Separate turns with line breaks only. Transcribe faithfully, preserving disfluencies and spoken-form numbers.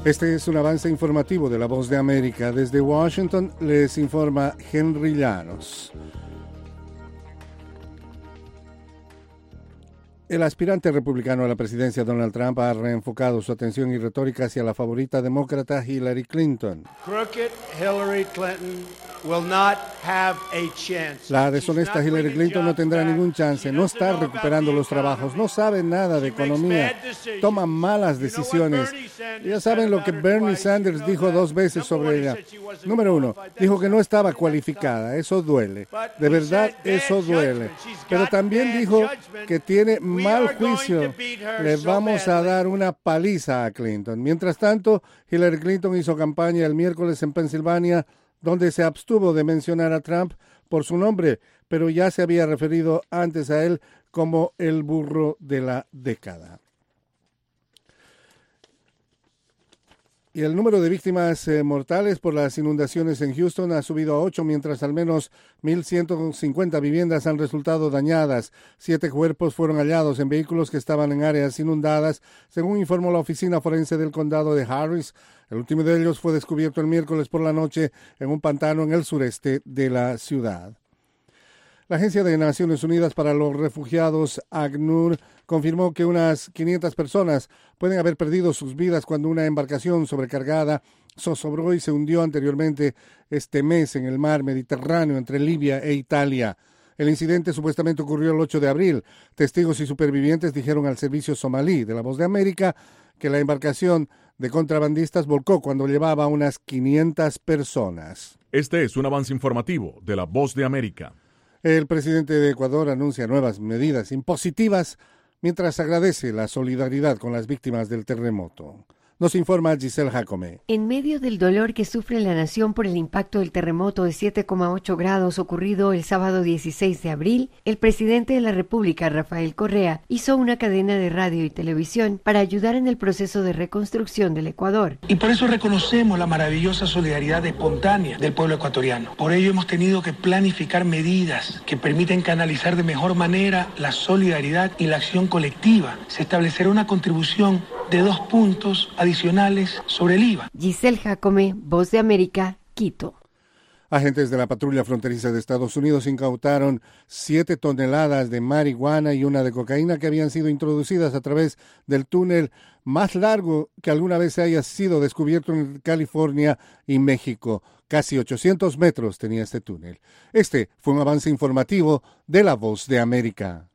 Este es un avance informativo de La Voz de América. Desde Washington les informa Henry Llanos. El aspirante republicano a la presidencia Donald Trump ha reenfocado su atención y retórica hacia la favorita demócrata Hillary Clinton.
Crooked Hillary Clinton will not have a chance.
La deshonesta Hillary Clinton no tendrá ningún chance, no está recuperando los trabajos, no sabe nada de economía, toma malas decisiones. Ya saben lo que Bernie Sanders dijo dos veces sobre ella. Número uno, dijo que no estaba cualificada, eso duele, de verdad eso duele. Pero también dijo que tiene mal juicio, le vamos a dar una paliza a Clinton. Mientras tanto, Hillary Clinton hizo campaña el miércoles en Pensilvania, donde se abstuvo de mencionar a Trump por su nombre, pero ya se había referido antes a él como el burro de la década. Y el número de víctimas eh, mortales por las inundaciones en Houston ha subido a ocho, mientras al menos mil ciento cincuenta viviendas han resultado dañadas. Siete cuerpos fueron hallados en vehículos que estaban en áreas inundadas, según informó la oficina forense del condado de Harris. El último de ellos fue descubierto el miércoles por la noche en un pantano en el sureste de la ciudad. La Agencia de Naciones Unidas para los Refugiados, ACNUR, confirmó que unas quinientas personas pueden haber perdido sus vidas cuando una embarcación sobrecargada zozobró y se hundió anteriormente este mes en el mar Mediterráneo entre Libia e Italia. El incidente supuestamente ocurrió el ocho de abril. Testigos y supervivientes dijeron al servicio somalí de La Voz de América que la embarcación de contrabandistas volcó cuando llevaba unas quinientas personas.
Este es un avance informativo de La Voz de América.
El presidente de Ecuador anuncia nuevas medidas impositivas mientras agradece la solidaridad con las víctimas del terremoto. Nos informa Giselle Jacome.
En medio del dolor que sufre la nación por el impacto del terremoto de siete coma ocho grados ocurrido el sábado dieciséis de abril, el presidente de la República, Rafael Correa, hizo una cadena de radio y televisión para ayudar en el proceso de reconstrucción del Ecuador.
Y por eso reconocemos la maravillosa solidaridad espontánea del pueblo ecuatoriano. Por ello hemos tenido que planificar medidas que permiten canalizar de mejor manera la solidaridad y la acción colectiva. Se establecerá una contribución de dos puntos adicionales sobre el I V A.
Giselle Jacome, Voz de América, Quito.
Agentes de la patrulla fronteriza de Estados Unidos incautaron siete toneladas de marihuana y una de cocaína que habían sido introducidas a través del túnel más largo que alguna vez haya sido descubierto en California y México. Casi ochocientos metros tenía este túnel. Este fue un avance informativo de La Voz de América.